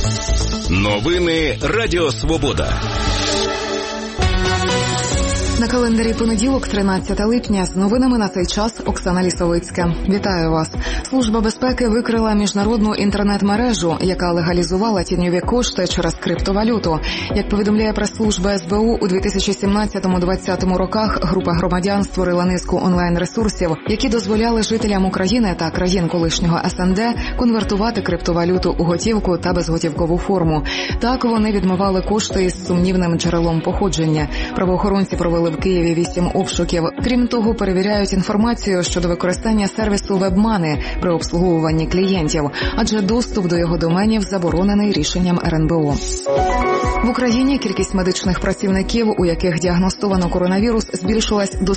Новини Радіо Свобода. На календарі понеділок, 13 липня. З новинами на цей час Оксана Лісовицька. Вітаю вас. Служба безпеки викрила міжнародну інтернет-мережу, яка легалізувала тіньові кошти через криптовалюту. Як повідомляє прес-служба СБУ, у 2017-2020 роках група громадян створила низку онлайн-ресурсів, які дозволяли жителям України та країн колишнього СНД конвертувати криптовалюту у готівку та безготівкову форму. Так вони відмивали кошти із сумнівним джерелом походження. Правоохоронці провели в Києві 8 обшуків. Крім того, перевіряють інформацію щодо використання сервісу WebMoney при обслуговуванні клієнтів, адже доступ до його доменів заборонений рішенням РНБО. В Україні кількість медичних працівників, у яких діагностовано коронавірус, збільшилась до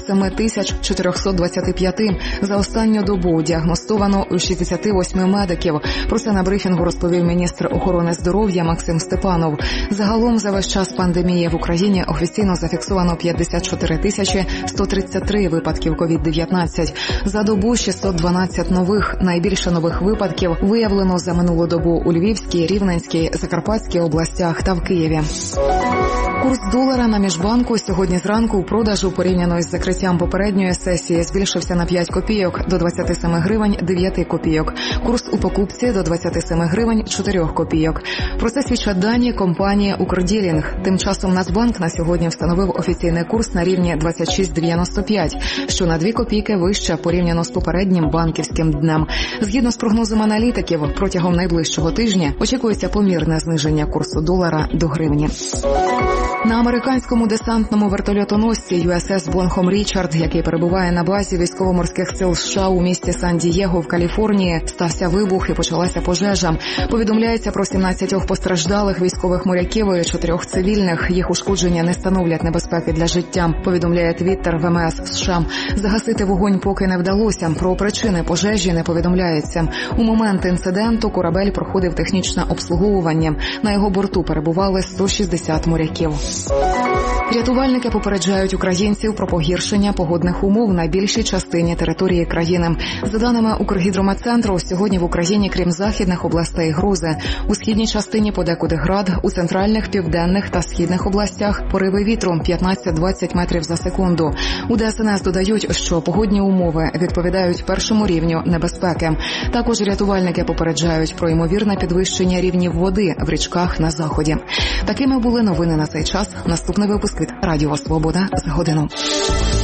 7425. За останню добу діагностовано у 68 медиків. Про це на брифінгу розповів міністр охорони здоров'я Максим Степанов. Загалом за весь час пандемії в Україні офіційно зафіксовано 54 133 випадків COVID-19. За добу 612 нових. Найбільше нових випадків виявлено за минулу добу у Львівській, Рівненській, Закарпатській областях та в Києві. Курс долара на міжбанку сьогодні зранку у продажу порівняно із закриттям попередньої сесії збільшився на 5 копійок до 27 гривень 9 копійок. Курс у покупці до 27 гривень 4 копійок. Про це свідчать дані компанії «Укрділінг». Тим часом Нацбанк на сьогодні встановив офіційний курс на рівні 26,95, що на 2 копійки вище порівняно з попереднім банківським днем. Згідно з прогнозом аналітиків, протягом найближчого тижня очікується помірне зниження курсу долара до гривні. На американському десантному вертольотоносці USS Бонхом Річард, який перебуває на базі військово-морських сил США у місті Сан-Дієго в Каліфорнії, стався вибух і почалася пожежа. Повідомляється про 17 постраждалих військових моряків і 4 цивільних. Їх ушкодження не становлять небезпеки для життя, повідомляє Твіттер ВМС США. Загасити вогонь поки не вдалося. Про причини пожежі не повідомляється. У момент інциденту корабель проходив технічне обслуговування. На його борту перебували 160 моряків. Рятувальники попереджають українців про погіршення погодних умов на більшій частині території країни. За даними Укргідрометцентру, сьогодні в Україні, крім західних областей, грози. У східній частині подекуди град, у центральних, південних та східних областях пориви вітру 15-20 метрів за секунду. У ДСНС додають, що погодні умови відповідають першому рівню небезпеки. Також рятувальники попереджають про ймовірне підвищення рівнів води в річках на заході. Такими були новини на цей час. Наступний випуск від Радіо Свобода за годину.